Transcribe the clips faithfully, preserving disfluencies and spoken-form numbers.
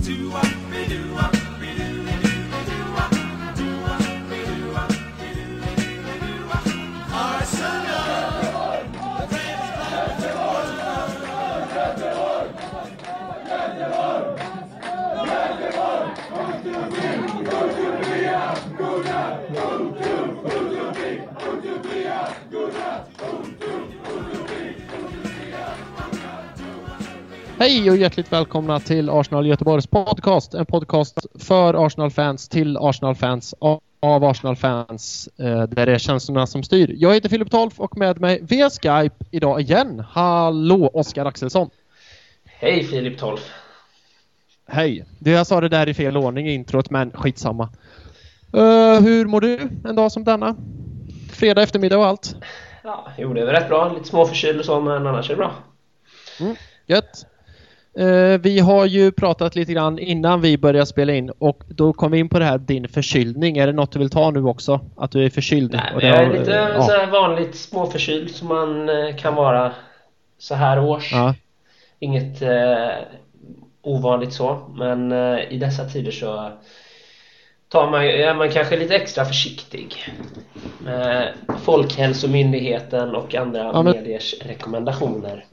Hej och hjärtligt välkomna till Arsenal Göteborgs podcast. En podcast för Arsenal-fans, till Arsenal-fans, av Arsenal-fans, där det är känslorna som styr. Jag heter Filip Tolf och med mig via Skype idag igen. Hallå Oskar Axelsson. Hej Filip Tolf. Hej. Du, jag sa det där i fel ordning i introt, men skitsamma. Uh, hur mår du en dag som denna? Fredag eftermiddag och allt. Ja, jo, det är väl rätt bra. Lite småförkyld och så, men annars är det bra. Mm, gött. Uh, vi har ju pratat lite grann innan vi började spela in och då kom vi in på det här, din förkylning. Är det något du vill ta nu också? Att du är förkyld? Nej, och det är lite uh, så här vanligt småförkyld som man uh, kan vara så här års. Ja. Inget uh, ovanligt så, men uh, i dessa tider så tar man, är man kanske lite extra försiktig med Folkhälsomyndigheten och andra ja, men... mediers rekommendationer.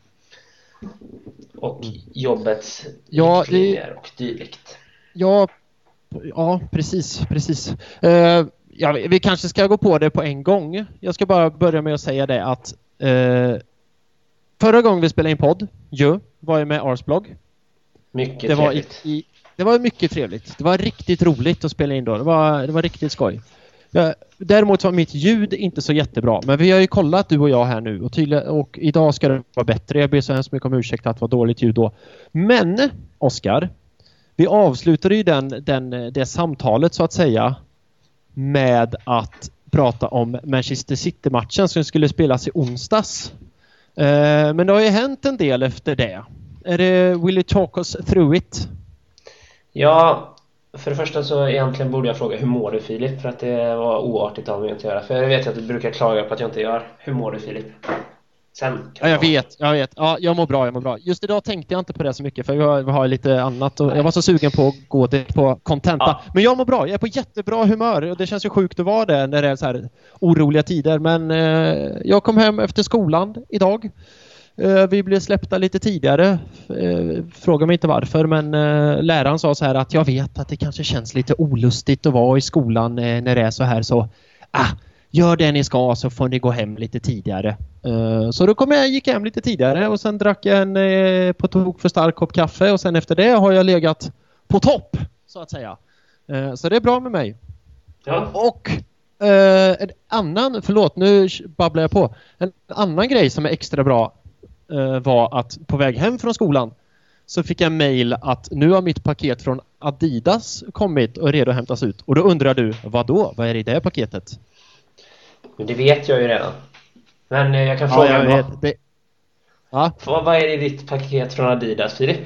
Och jobbets ja, riktlinjer det... och dylikt. Ja, ja precis, precis. Uh, ja, vi, vi kanske ska gå på det på en gång. Jag ska bara börja med att säga det att uh, förra gången vi spelade in podd, ju, var jag med Arsblog. Mycket det trevligt. Var i, i, det var mycket trevligt. Det var riktigt roligt att spela in då. Det var, det var riktigt skoj. Ja, däremot var mitt ljud inte så jättebra. Men vi har ju kollat, du och jag här nu. Och, tydliga, och idag ska det vara bättre. Jag ber så hemskt mycket om ursäkt att det var dåligt ljud då. Men, Oskar, vi avslutade ju den, den, det samtalet så att säga med att prata om Manchester City-matchen som skulle spelas i onsdags. Uh, men det har ju hänt en del efter det. Är det, will you talk us through it? Ja, för det första så egentligen borde jag fråga hur mår du Filip, för att det var oartigt av mig att göra. För jag vet att du brukar klaga på att jag inte gör. Hur mår du Filip? Sen ja, jag vet, jag vet. Ja, jag mår bra, jag mår bra. Just idag tänkte jag inte på det så mycket för vi har, vi har lite annat och jag var så sugen på att gå direkt på contenta. Ja. Men jag mår bra, jag är på jättebra humör och det känns ju sjukt att vara det när det är så här oroliga tider. Men eh, jag kom hem efter skolan idag. Uh, vi blev släppta lite tidigare. Uh, fråga mig inte varför, men uh, läraren sa så här att jag vet att det kanske känns lite olustigt att vara i skolan uh, när det är så här, så ah, gör det ni ska så får ni gå hem lite tidigare. Uh, så då kom jag, gick jag hem lite tidigare och sen drack jag en uh, på tok för stark kopp kaffe och sen efter det har jag legat på topp så att säga. Uh, så det är bra med mig. Ja. Och uh, en annan, förlåt nu babblar jag på. En annan grej som är extra bra var att på väg hem från skolan så fick jag mejl att nu har mitt paket från Adidas kommit och är redo att hämtas ut. Och då undrar du, vad då? Vad är det i det paketet? Men det vet jag ju redan. Men jag kan ja, fråga jag vet. Det... Ja. Vad, vad är det i ditt paket från Adidas, Filip?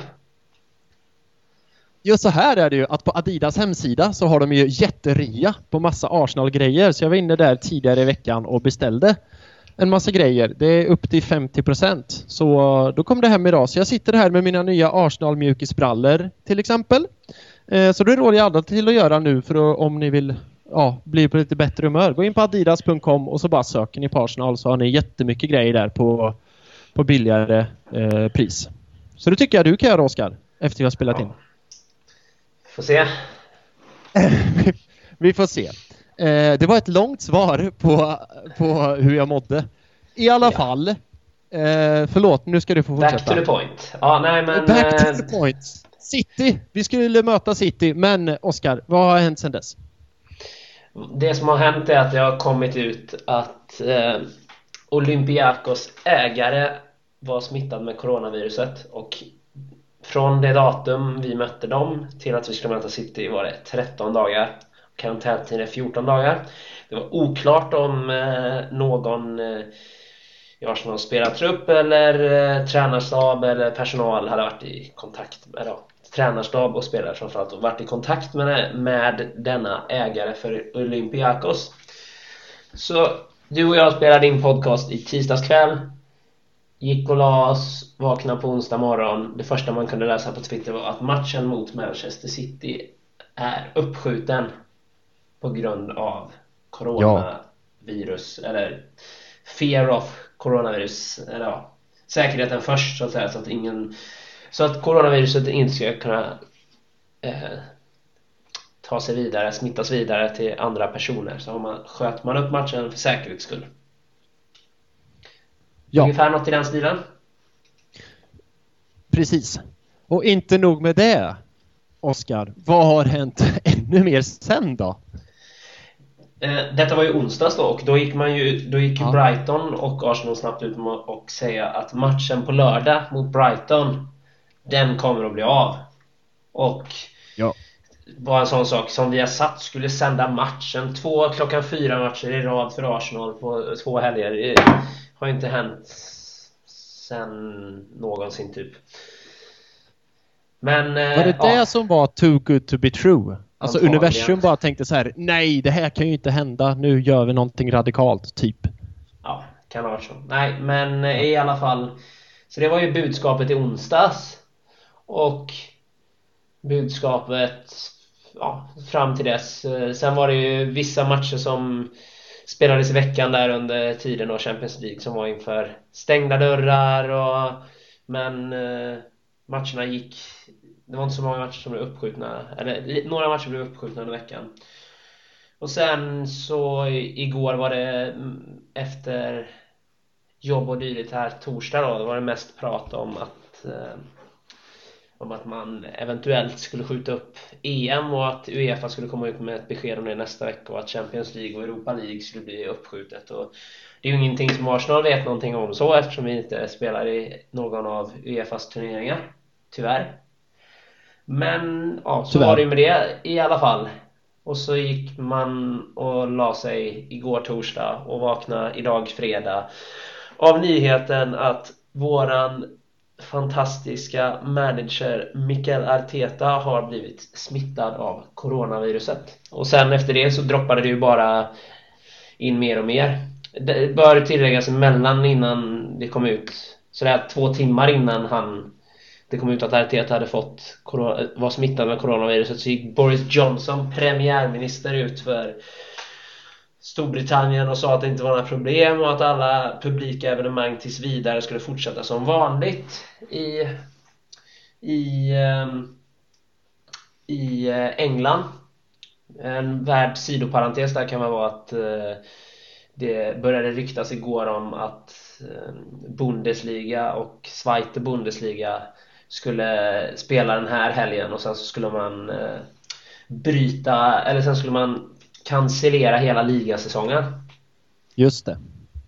Just så här är det ju att på Adidas hemsida så har de ju jätteria på massa Arsenal-grejer. Så jag var inne där tidigare i veckan och beställde en massa grejer. Det är upp till femtio procent. Så då kom det hem idag. Så jag sitter här med mina nya Arsenal-mjukisbrallor till exempel. Eh, så det råder jag alla till att göra nu för att, om ni vill ja, bli på lite bättre humör. Gå in på adidas punkt com och så bara söker ni på Arsenal så har ni jättemycket grejer där på, på billigare eh, pris. Så det tycker jag du kan göra, Oskar, efter vi har spelat ja. in. Får se. Vi får se. Eh, det var ett långt svar på, på hur jag mådde. I alla ja. fall. Eh, förlåt, nu ska du få fortsätta. Back to the point. Ja, nej, men, Back to the point. City. Vi skulle möta City. Men Oskar, vad har hänt sedan dess? Det som har hänt är att det har kommit ut att eh, Olympiakos ägare var smittad med coronaviruset. Och från det datum vi mötte dem till att vi skulle möta City var det tretton dagar. Karantäntiden är fjorton dagar. Det var oklart om eh, någon eh, i Arsenal spelartrupp eller eh, tränarstab eller personal hade varit i kontakt med då. Tränarstab och spelare framförallt och varit i kontakt med, med denna ägare för Olympiakos. Så du och jag spelade in podcast i tisdags kväll. gick och la oss, vaknade på onsdag morgon. Det första man kunde läsa på Twitter var att matchen mot Manchester City är uppskjuten på grund av Ja, coronavirus, eller fear of coronavirus, eller ja, säkerheten först så att säga, så att ingen, så att coronaviruset inte ska kunna eh, ta sig vidare, smittas vidare till andra personer. Så har man, sköt man upp matchen för säkerhets skull. ja, Ungefär något i den stilen. precis. Och inte nog med det, Oskar. Vad har hänt ännu mer sen då? Eh, detta var ju onsdags då, och då gick man ju då gick ju Ja. Brighton och Arsenal snabbt ut med och säga att matchen på lördag mot Brighton, den kommer att bli av. Och Ja. bara en sån sak som vi har satt skulle sända matchen två klockan fyra matcher i rad för Arsenal på två helger. Det har inte hänt sen någonsin typ. Men Var det eh, det ja, som var too good to be true? Alltså Antagligen. universum bara tänkte så här: nej, det här kan ju inte hända. Nu gör vi någonting radikalt, typ. Ja, kan ha varit så. Nej, men eh, i alla fall, så det var ju budskapet i onsdags. Och budskapet, ja, fram till dess. Eh, Sen var det ju vissa matcher som spelades i veckan där under tiden av Champions League som var inför stängda dörrar och, men eh, matcherna gick, det var inte så många matcher som blev uppskjutna, eller li- några matcher blev uppskjutna under veckan. Och sen så i- igår var det mm, efter jobb och dylikt här torsdag då, då var det mest prat om att eh, om att man eventuellt skulle skjuta upp E M och att UEFA skulle komma ut med ett besked om det nästa vecka och att Champions League och Europa League skulle bli uppskjutet. Och det är ju ingenting som Arsenal vet någonting om så, eftersom vi inte spelar i någon av UEFAs turneringar, tyvärr. Men ja, så Tyvärr. var det ju med det i alla fall. Och så gick man och la sig igår torsdag och vaknade idag fredag av nyheten att våran fantastiska manager Mikel Arteta har blivit smittad av coronaviruset. Och sen efter det så droppade det ju bara in mer och mer. Det bör tilläggas emellan innan det kom ut, så det är två timmar innan han det kom ut att Arteta hade fått corona, var smittad med coronaviruset, så gick Boris Johnson, premiärminister, ut för Storbritannien och sa att det inte var några problem och att alla publika evenemang tills vidare skulle fortsätta som vanligt i i ehm, i eh, England. En värd sidoparentes där kan man vara att eh, det började ryktas igår om att eh, Bundesliga och Zweite Bundesliga skulle spela den här helgen, och sen så skulle man eh, bryta, eller sen skulle man cancellera hela ligasäsongen. Just det.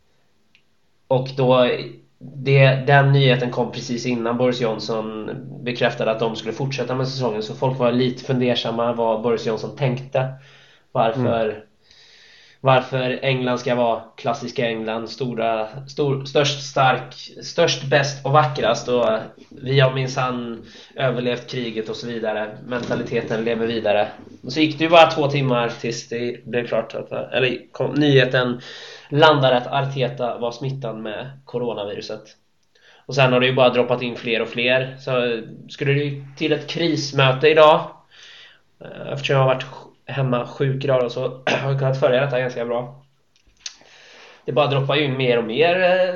Och då det, den nyheten kom precis innan Boris Johnson bekräftade att de skulle fortsätta med säsongen, så folk var lite fundersamma vad Boris Johnson tänkte. Varför mm. varför England ska vara klassiska England, stora, stor, störst, stark, störst, bäst och vackrast, och vi har minsann överlevt kriget och så vidare. Mentaliteten lever vidare. Och så gick det ju bara två timmar tills det blev klart att, eller kom, nyheten landade att Arteta var smittad med coronaviruset. Och sen har det ju bara droppat in fler och fler. Så skulle det ju till ett krismöte idag, eftersom jag har varit hemma sjuk idag, och så har jag kunnat följa detta ganska bra. Det bara droppar in mer och mer eh,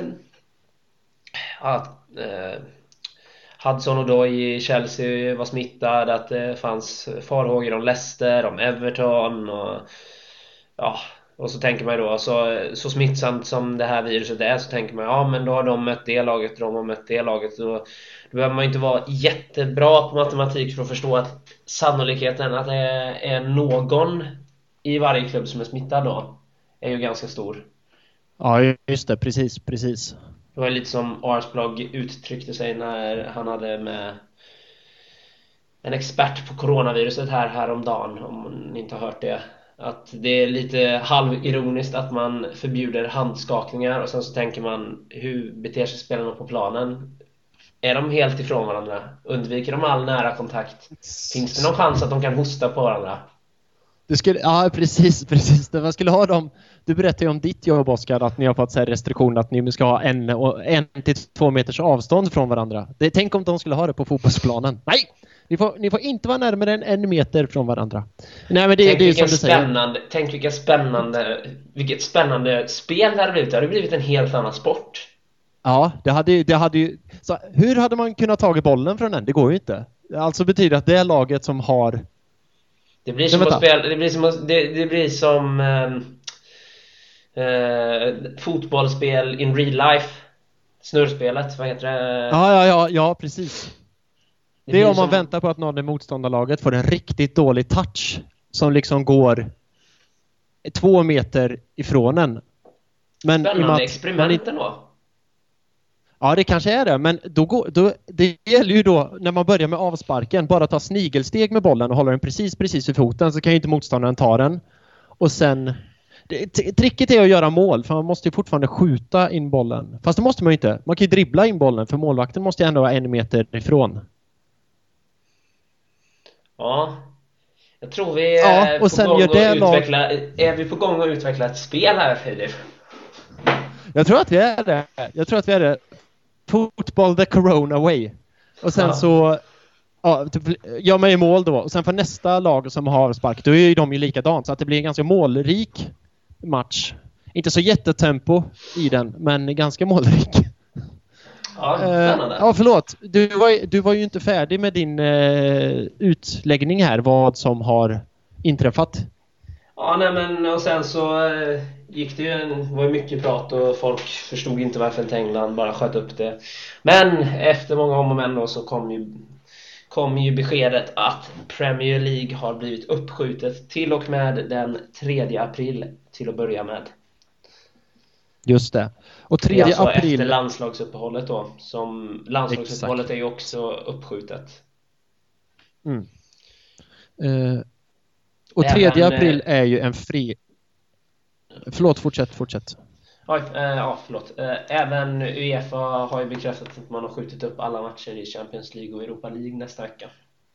att eh, Hudson och då i Chelsea var smittad, att det fanns farhågor om Leicester, om Everton och ja, och så tänker man då, så, så smittsamt som det här viruset är, så tänker man, ja men då har de mött det laget, de har mött det laget, och då behöver man inte vara jättebra på matematik för att förstå att sannolikheten att det är någon i varje klubb som är smittad då är ju ganska stor. Ja, just det, precis, precis. Det var lite som Arsblog uttryckte sig när han hade med en expert på coronaviruset här häromdagen, om ni inte har hört det, att det är lite halvironiskt att man förbjuder handskakningar och sen så tänker man, hur beter sig spelarna på planen? Är de helt ifrån varandra? Undviker de all nära kontakt? Finns det någon chans att de kan hosta på varandra? Du skulle, ja, precis, precis. Man skulle ha dem. Du berättade ju om ditt jobb, Oskar, att ni har fått så här restriktioner att ni ska ha en, och en till två meters avstånd från varandra. Det, tänk om de skulle ha det på fotbollsplanen. Nej! Ni får, ni får inte vara närmare än en meter från varandra. Nej, men det, tänk, det är vilken som du spännande, säger. tänk vilka spännande, vilket spännande spel det hade blivit. Det hade blivit en helt annan sport. Ja, det hade ju... Det hade ju så hur hade man kunnat ta bollen från den? Det går ju inte. Alltså betyder att det är laget som har... Det blir som att spela, det blir som att, det, det blir som eh, eh, fotbollsspel in real life. Snurrspelet, vad heter det? Ja, ja, ja, ja, precis. Det, det är om man som... väntar på att någon i motståndarlaget får en riktigt dålig touch som liksom går två meter ifrån en. Men spännande experiment ändå. Ja, det kanske är det. Men då går, då, det gäller ju då, när man börjar med avsparken, bara ta snigelsteg med bollen och hålla den precis, precis vid foten, så kan ju inte motståndaren ta den. Och sen... Det, t- tricket är att göra mål, för man måste ju fortfarande skjuta in bollen. Fast det måste man ju inte. Man kan ju dribbla in bollen, för målvakten måste ju ändå vara en meter ifrån. Ja. Jag tror vi är, ja, och på sen gång gör det att utveckla... lag... Är vi på gång att utveckla ett spel här, Filip? Jag tror att vi är det. Jag tror att vi är det. Football the corona way. Och sen ja. så ja, gör man ju mål då. Och sen för nästa lag som har avspark, då är ju de ju likadant. Så att det blir en ganska målrik match. Inte så jättetempo i den, men ganska målrik. Ja, spännande. Uh, ja, förlåt. Du var, du var ju inte färdig med din uh, utläggning här, vad som har inträffat. Ja, nej men och sen så uh, gick det ju en, var ju mycket prat och folk förstod inte varför inte England bara sköt upp det. Men efter många om och men då så kom ju, kom ju beskedet att Premier League har blivit uppskjutet till och med den tredje april till att börja med. Just det. Och tredje det är alltså april efter landslagsuppehållet då, som landslagsuppehållet Exakt. Är ju också uppskjutet. Mm. Uh, och tredje april är ju en fri... Förlåt, fortsätt, fortsätt. Oj, äh, ja, förlåt. Äh, även UEFA har ju bekräftat att man har skjutit upp alla matcher i Champions League och Europa League nästa vecka.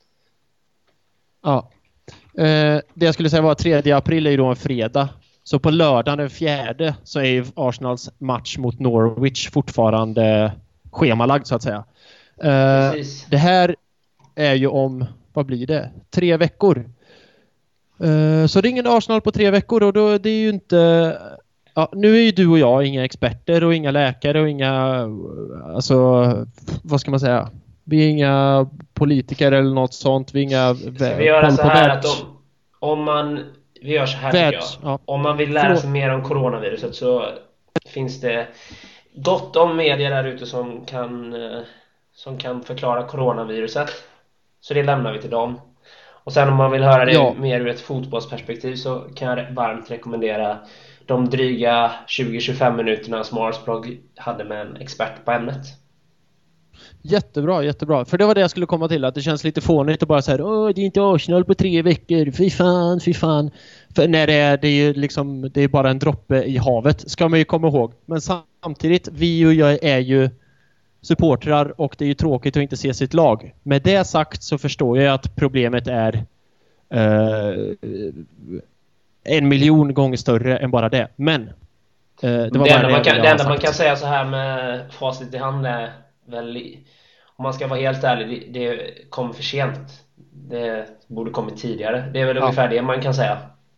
Ja. Uh, det jag skulle säga var att tredje april är ju då en fredag. Så på lördagen den fjärde så är ju Arsenals match mot Norwich fortfarande schemalagd så att säga. Uh, det här är ju om, vad blir det? Tre veckor. Uh, så ringer Arsenal på tre veckor och då det är ju inte... Ja, nu är ju du och jag inga experter och inga läkare och inga... Alltså, vad ska man säga? Vi är inga politiker eller något sånt. Vi är inga... Så vi gör så här att om, om man... Vi gör så här Världs, tycker jag. Ja. Om man vill lära sig mer om coronaviruset så finns det gott om medier där ute som kan, som kan förklara coronaviruset. Så det lämnar vi till dem. Och sen om man vill höra det ja. mer ur ett fotbollsperspektiv så kan jag varmt rekommendera de dryga tjugo till tjugofem minuterna som Arsblog hade med en expert på ämnet. Jättebra, jättebra. För det var det jag skulle komma till, att det känns lite fånigt att bara säga åh, det är inte Arsenal på tre veckor, fy fan, fy fan. För när det är, det är ju liksom, det är bara en droppe i havet, ska man ju komma ihåg. Men samtidigt, vi och jag är ju supportrar och det är ju tråkigt att inte se sitt lag. Med det sagt så förstår jag att problemet är uh, en miljon gånger större än bara det. Men uh, det var det bara enda, det, man kan, det det enda man kan säga så här med facit i hand är väl, om man ska vara helt ärlig, det, det kom för sent. Det borde kommit tidigare. Det är väl ja. ungefär det man kan säga.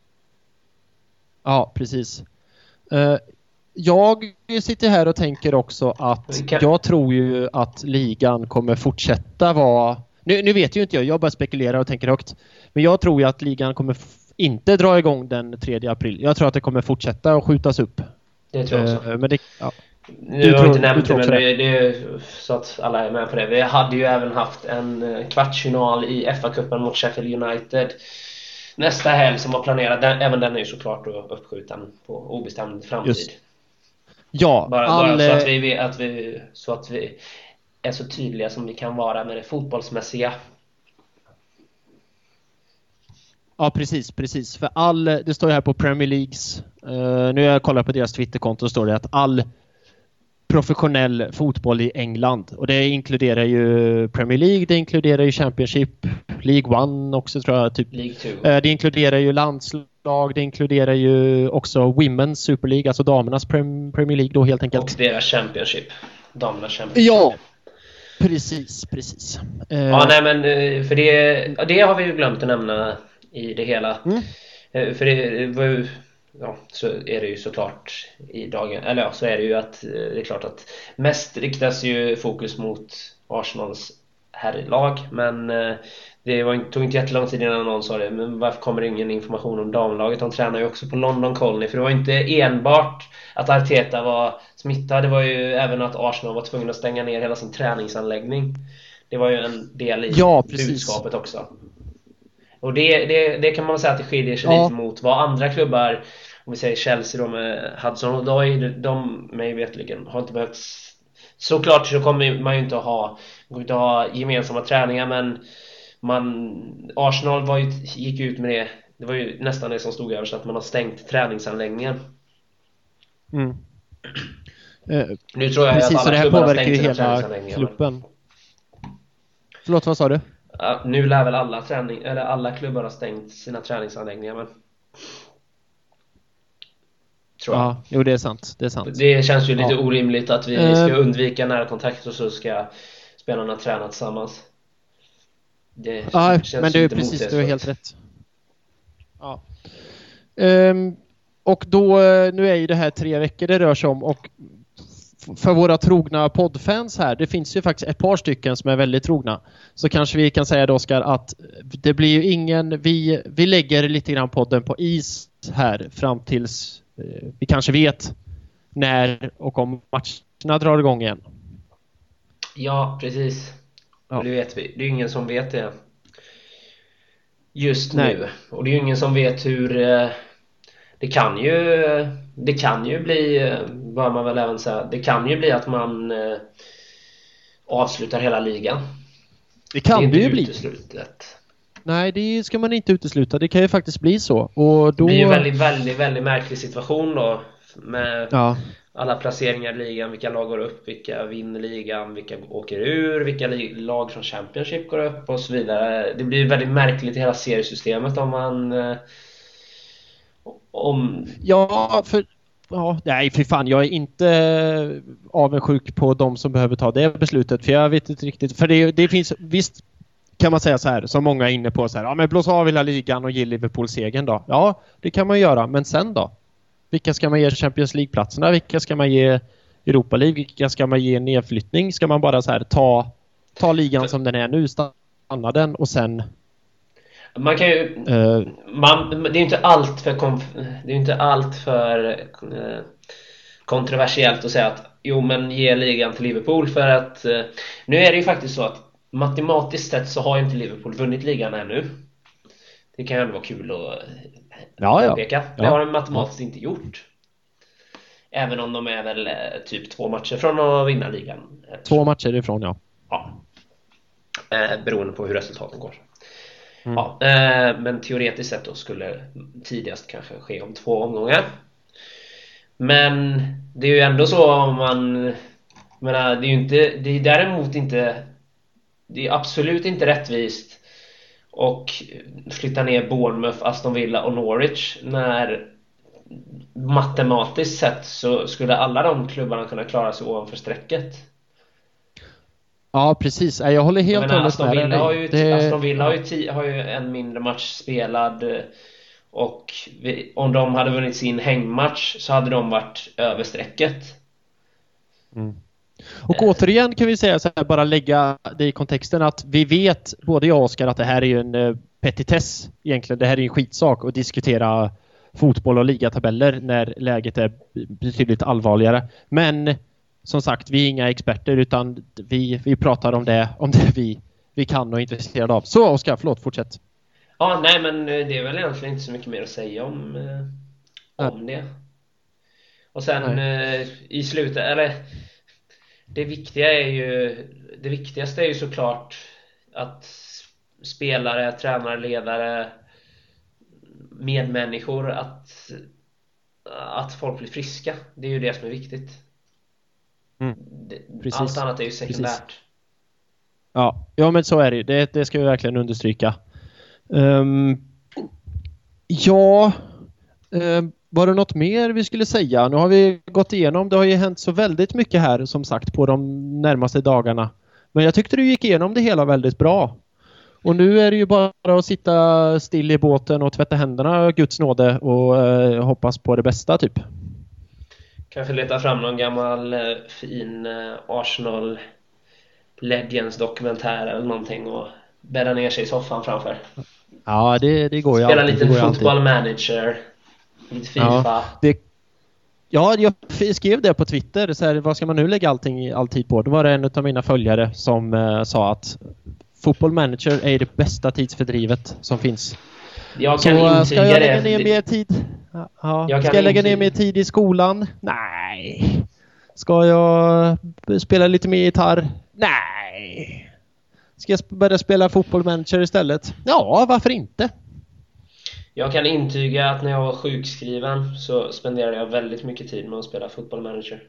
Ja, precis. Uh, jag sitter här och tänker också att kan... jag tror ju att ligan kommer fortsätta vara... Nu, nu vet ju inte jag, jag bara spekulerar och tänker högt. Men jag tror ju att ligan kommer f- inte dra igång den tredje april. Jag tror att det kommer fortsätta och skjutas upp. Det tror jag också. Uh, men det, ja. Nu har jag inte nämnt det, men det, det är så att alla är med på det. Vi hade ju även haft en kvartsfinal i F A-cupen mot Sheffield United nästa helg som var planerad. Den, även den är ju såklart uppskjuten på obestämd framtid. Just. Ja, bara, all... bara så att vi, att vi så att vi är så tydliga som vi kan vara med det fotbollsmässiga. Ja, precis, precis. För all, det står ju här på Premier Leagues, uh, nu har jag kollat på deras Twitterkonto, står det att all professionell fotboll i England. Och det inkluderar ju Premier League, det inkluderar ju Championship, League One också tror jag. Typ. League Two. Det inkluderar ju landslag, det inkluderar ju också Women's Super League, alltså damernas Premier League då helt enkelt. Och deras Championship. Damernas Championship. Ja, precis, precis. Ja, nej men för det, det har vi ju glömt att nämna i det hela. Mm. För det var ju, ja, så är det ju såklart i dagen, eller ja, så är det ju att det är klart att mest riktas ju fokus mot Arsenals herrlag, men det var, tog inte jättelång tid innan någon sa det, men varför kommer det ingen information om damlaget? De tränar ju också på London Colney, för det var inte enbart att Arteta var smittad, det var ju även att Arsenal var tvungen att stänga ner hela sin träningsanläggning. Det var ju en del i ja, budskapet också. Och det, det, det kan man säga att det skiljer sig ja. lite mot vad andra klubbar, om vi säger Chelsea då med Hudson och Odoi, de mig vetligen har inte behövt. Såklart så kommer man ju inte att ha, inte ha gemensamma träningar, men man, Arsenal var ju, gick ut med det. Det var ju nästan det som stod över, så att man har stängt träningsanläggningen. Mm. Eh, nu tror jag precis, att alla det här klubbar påverkar har ju stängt hela klubben. Förlåt, vad sa du? Ja, nu lär väl alla träning eller alla klubbar har stängt sina träningsanläggningar, men tror jag. Ja, jo det är sant, det är sant. Det känns ju lite ja. orimligt att vi uh, ska undvika närkontakt och så ska spelarna träna tillsammans. Det ja, känns men det är precis, du har helt rätt. Ja. Um, och då, nu är ju det här tre veckor det rör sig om, och för våra trogna poddfans här, det finns ju faktiskt ett par stycken som är väldigt trogna, så kanske vi kan säga då, Oskar, att det blir ju ingen, vi, vi lägger lite grann podden på is här fram tills eh, vi kanske vet när och om matcherna drar igång igen. Ja, precis. Ja. Och det vet vi, det är ju ingen som vet det just Nej. nu, och det är ju ingen som vet hur eh, det kan ju det kan ju bli, vad man väl även säga, det kan ju bli att man eh, avslutar hela ligan. Det kan det det ju bli. Uteslutet. Nej, det ska man inte utesluta. Det kan ju faktiskt bli så. Och då... Det blir ju en väldigt, väldigt, väldigt märklig situation då, med ja. alla placeringar i ligan, vilka lag går upp, vilka vinner ligan, vilka åker ur, vilka lag från Championship går upp och så vidare. Det blir väldigt märkligt i hela seriesystemet om man eh, om... Ja, för ja, nej för fan, jag är inte avundsjuk på de som behöver ta det beslutet, för jag vet inte riktigt, för det, det finns, visst kan man säga så här, som många är inne på så här, ja men blås av hela ligan och ge Liverpool segern då. Ja, det kan man göra, men sen då? Vilka ska man ge Champions League-platserna? Vilka ska man ge Europa League? Vilka ska man ge nedflyttning? Ska man bara så här ta, ta ligan som den är nu, stanna den och sen... Man kan ju uh, man, det är inte allt för konf- det är inte allt för uh, kontroversiellt att säga att jo men ge ligan till Liverpool, för att uh, nu är det ju faktiskt så att matematiskt sett så har ju inte Liverpool vunnit ligan ännu. Det kan ju ändå vara kul att ja, ja. peka. Det ja. har de matematiskt inte gjort. Även om de är väl uh, typ två matcher från att vinna ligan. Två matcher ifrån, ja. Ja. Uh, beroende på hur resultaten går. Mm. Ja, eh, men teoretiskt sett då skulle tidigast kanske ske om två omgångar. Men det är ju ändå så om man menar, det är ju inte, det är däremot inte, det är absolut inte rättvist och flytta ner Bournemouth, Aston Villa och Norwich när matematiskt sett så skulle alla de klubbarna kunna klara sig ovanför strecket. Ja, precis. Jag håller helt och hållet Aston med Villa har ju, det... Aston Villa har ju, t- har ju en mindre match spelad, och vi, om de hade vunnit sin hängmatch så hade de varit över strecket. Mm. Och återigen kan vi säga så här, bara lägga det i kontexten att vi vet, både jag och Oskar, att det här är ju en uh, petitess egentligen. Det här är en skitsak att diskutera fotboll och ligatabeller när läget är betydligt allvarligare. Men som sagt, vi är inga experter, utan vi, vi pratar om det, om det vi, vi kan och är intresserade av. Så Oskar, förlåt, fortsätt. Ja, nej men det är väl egentligen inte så mycket mer att säga om, eh, om det. Och sen eh, i slutet, eller det viktiga är ju, det viktigaste är ju såklart att spelare, tränare, ledare, medmänniskor, att, att folk blir friska. Det är ju det som är viktigt. Mm. Det, allt annat är ju sekundärt. Precis. Ja, ja, men så är det. Det, det ska vi verkligen understryka. Um, ja, um, var det något mer vi skulle säga? Nu har vi gått igenom, det har ju hänt så väldigt mycket här som sagt på de närmaste dagarna. Men jag tyckte du gick igenom det hela väldigt bra. Och nu är det ju bara att sitta still i båten och tvätta händerna, Guds nåde, och uh, hoppas på det bästa typ. Kanske leta fram någon gammal uh, fin uh, Arsenal Legends dokumentär eller någonting och bädda ner sig i soffan framför. Ja, det, det går ju Spela alltid. lite football manager, lite FIFA. Ja, det, ja, jag skrev det på Twitter. Så här, vad ska man nu lägga allting, all tid på? Det var det en av mina följare som uh, sa att football manager är det bästa tidsfördrivet som finns. Jag kan så intyga ska jag lägga det. ner mer tid? Ja. Jag ska jag lägga ner mer tid i skolan? Nej. Ska jag spela lite mer gitarr? Nej. Ska jag börja spela football manager istället? Ja, varför inte? Jag kan intyga att när jag var sjukskriven så spenderade jag väldigt mycket tid med att spela football manager.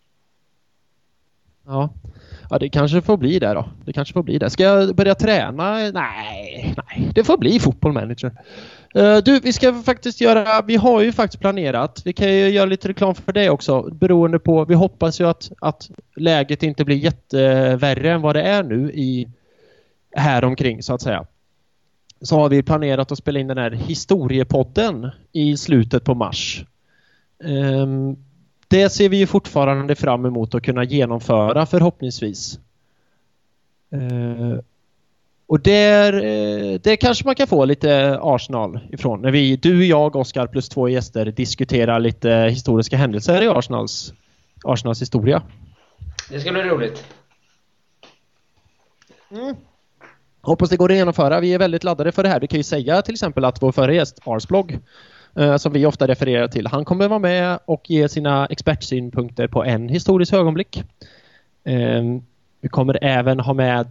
Ja. Ja, det kanske får bli det då. Det kanske får bli det. Ska jag börja träna? Nej, nej. Det får bli football manager. Uh, du, vi ska faktiskt göra... Vi har ju faktiskt planerat. Vi kan ju göra lite reklam för det också. Beroende på... Vi hoppas ju att, att läget inte blir jättevärre än vad det är nu i här omkring så att säga. Så har vi planerat att spela in den här historiepodden i slutet på mars. Um, Det ser vi ju fortfarande fram emot att kunna genomföra förhoppningsvis. Uh, och där, uh, där kanske man kan få lite Arsenal ifrån. När vi, du, jag, Oskar plus två gäster diskuterar lite historiska händelser i Arsenals, Arsenals historia. Det ska bli roligt. Mm. Hoppas det går att genomföra. Vi är väldigt laddade för det här. Vi kan ju säga till exempel att vår förra gäst, Arsblog, som vi ofta refererar till. Han kommer vara med och ge sina expertsynpunkter på en historisk ögonblick. Vi kommer även ha med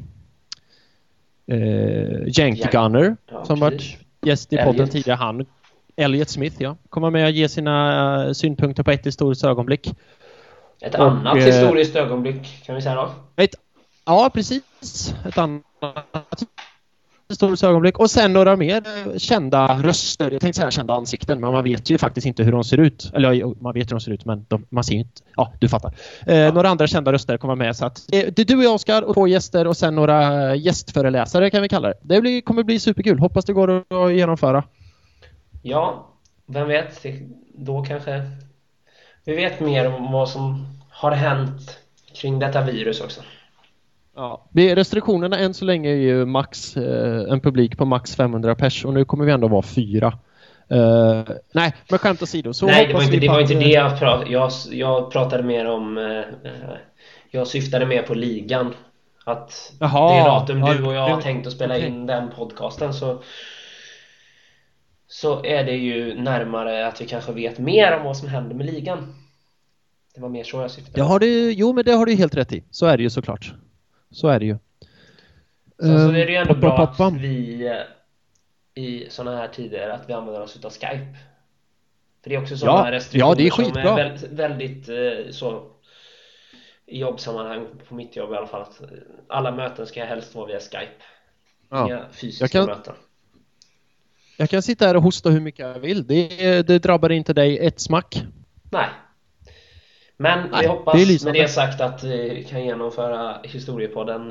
Yankee Gunner ja, som varit gäst i podden Elliot. tidigare. Han, Elliot Smith, ja. Kommer med och ge sina synpunkter på ett historiskt ögonblick. Ett och, annat eh, historiskt ögonblick kan vi säga då. Ett, ja, precis. Ett annat historiskt ögonblick. Och sen några mer kända röster. Jag tänkte säga kända ansikten, men man vet ju faktiskt inte hur de ser ut. Eller man vet hur de ser ut, men de, man ser inte. Ja, du fattar. Eh, ja. Några andra kända röster kommer med. Så att, eh, det är du och jag, Oskar, och två gäster och sen några gästföreläsare kan vi kalla det. Det blir, kommer bli superkul. Hoppas det går att genomföra. Ja, vem vet. Då kanske vi vet mer om vad som har hänt kring detta virus också. Ja, restriktionerna än så länge är ju max, eh, en publik på max femhundra pers och nu kommer vi ändå vara fyra. Uh, nej, men skämt åsido. Så nej, det var inte det, var inte det jag pratade jag, jag pratade mer om uh, jag syftade mer på ligan. Att Jaha, det datum ja, du och jag har tänkt att spela okay. in den podcasten så så är det ju närmare att vi kanske vet mer om vad som händer med ligan. Det var mer så jag syftade. Det har du, jo, men det har du helt rätt i. Så är det ju såklart. Så är det ju. Så, um, så är det ju ändå bra att vi i såna här tider att vi använder oss av Skype. För det är också sådana ja, restriktioner ja, det är skitbra. som är väldigt, väldigt så i jobbsammanhang på mitt jobb i alla fall att alla möten ska helst vara via Skype. Ja. Inga fysiska jag kan, möten. Jag kan sitta här och hosta hur mycket jag vill. Det, det drabbar inte dig ett smack. Nej. Men Nej, vi hoppas det med det sagt att vi kan genomföra historiepodden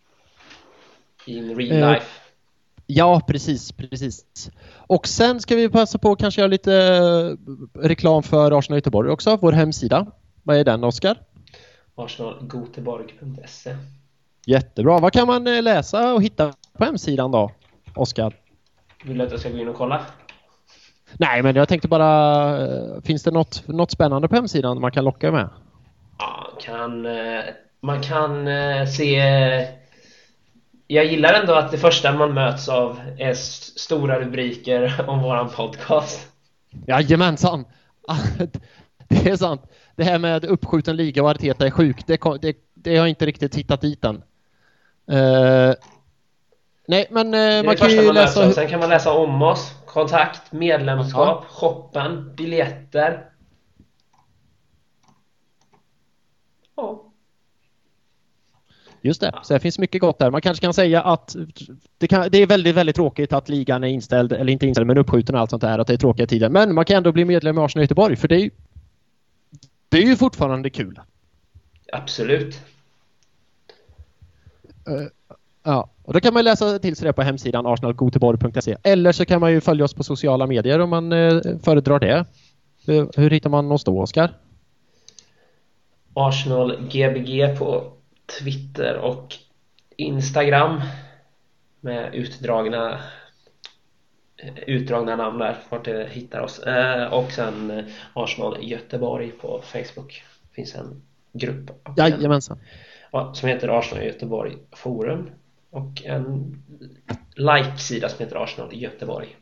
in real life. Eh, ja, precis, precis. Och sen ska vi passa på att kanske göra lite reklam för Arsenal Göteborg också. Vår hemsida. Vad är den, Oskar? arsenal göteborg punkt se. Jättebra. Vad kan man läsa och hitta på hemsidan då, Oskar? Vill du att jag ska gå in och kolla? Nej, men jag tänkte bara, finns det något, något spännande på hemsidan man kan locka med? Ja, kan, man kan se... Jag gillar ändå att det första man möts av är stora rubriker om våran podcast. Jajamensan! Det är sant. Det här med uppskjuten liga och Arteta är sjuk, det, det, det har jag inte riktigt hittat dit än. Uh, nej, men uh, man kan ju man läsa... Hur... Sen kan man läsa om oss. Kontakt, medlemskap, ja. shoppen, biljetter. Ja. Just det, så det finns mycket gott där. Man kanske kan säga att det, kan, det är väldigt, väldigt tråkigt att ligan är inställd, eller inte inställd, men uppskjuten och allt sånt där, att det är tråkiga tider. Men man kan ändå bli medlem i Arsenal Göteborg, för det är ju, det är ju fortfarande kul. Absolut. Uh, ja, och då kan man läsa till sig det på hemsidan arsenal goteborg punkt se. Eller så kan man ju följa oss på sociala medier om man uh, föredrar det. Uh, hur hittar man oss då, Oskar? Arsenal G B G på Twitter och Instagram med utdragna utdragna namn där vart det hittar oss. Eh, och sen Arsenal Göteborg på Facebook. Finns en grupp. Jajamensan. En, som heter Arsenal Göteborg Forum. Och en like-sida som heter Arsenal Göteborg.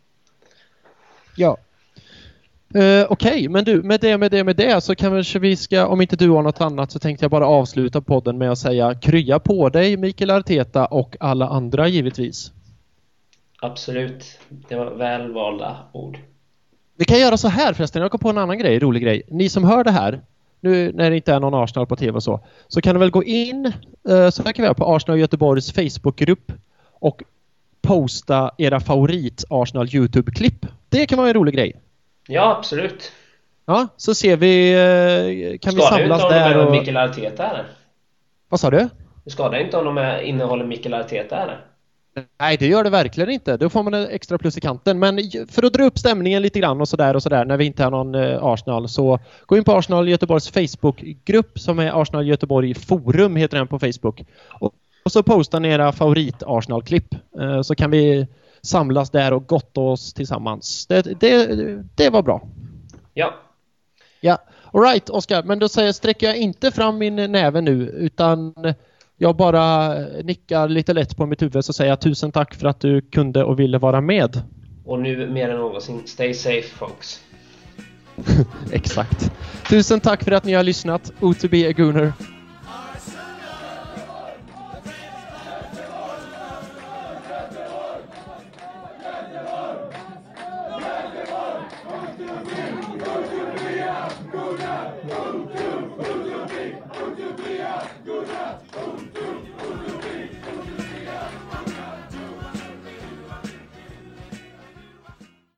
Ja. Uh, Okej, okay. Men du, med det, med det, med det så kanske vi ska, om inte du har något annat så tänkte jag bara avsluta podden med att säga krya på dig, Mikael Arteta och alla andra givetvis. Absolut, det var välvalda ord. Vi kan göra så här förresten, jag kom på en annan grej, rolig grej. Ni som hör det här, nu när det inte är någon Arsenal på tv och så, så kan du väl gå in, uh, så här kan vi göra på Arsenal Göteborgs Facebookgrupp och posta era favorit Arsenal YouTube-klipp. Det kan vara en rolig grej. Ja, absolut. Ja, så ser vi, kan Skadar vi samlas inte där om och... Mikael Arteta eller? Vad sa du? Det skadar inte om de är, innehåller Mikael Arteta eller? Nej, det gör det verkligen inte. Då får man en extra plus i kanten. Men för att dra upp stämningen lite grann och sådär och sådär när vi inte har någon eh, Arsenal, så gå in på Arsenal Göteborgs Facebookgrupp som är Arsenal Göteborg Forum heter den på Facebook. Och, och så postar ni era favorit Arsenal-klipp eh, så kan vi samlas där och gotta oss tillsammans. Det, det, det var bra. Ja. Ja, all right, Oskar. Men då säger, sträcker jag inte fram min näve nu, utan jag bara nickar lite lätt på mitt huvud så säger jag tusen tack för att du kunde och ville vara med. Och nu mer än någonsin, stay safe folks. Exakt. Tusen tack för att ni har lyssnat. O to be a Gunner. Good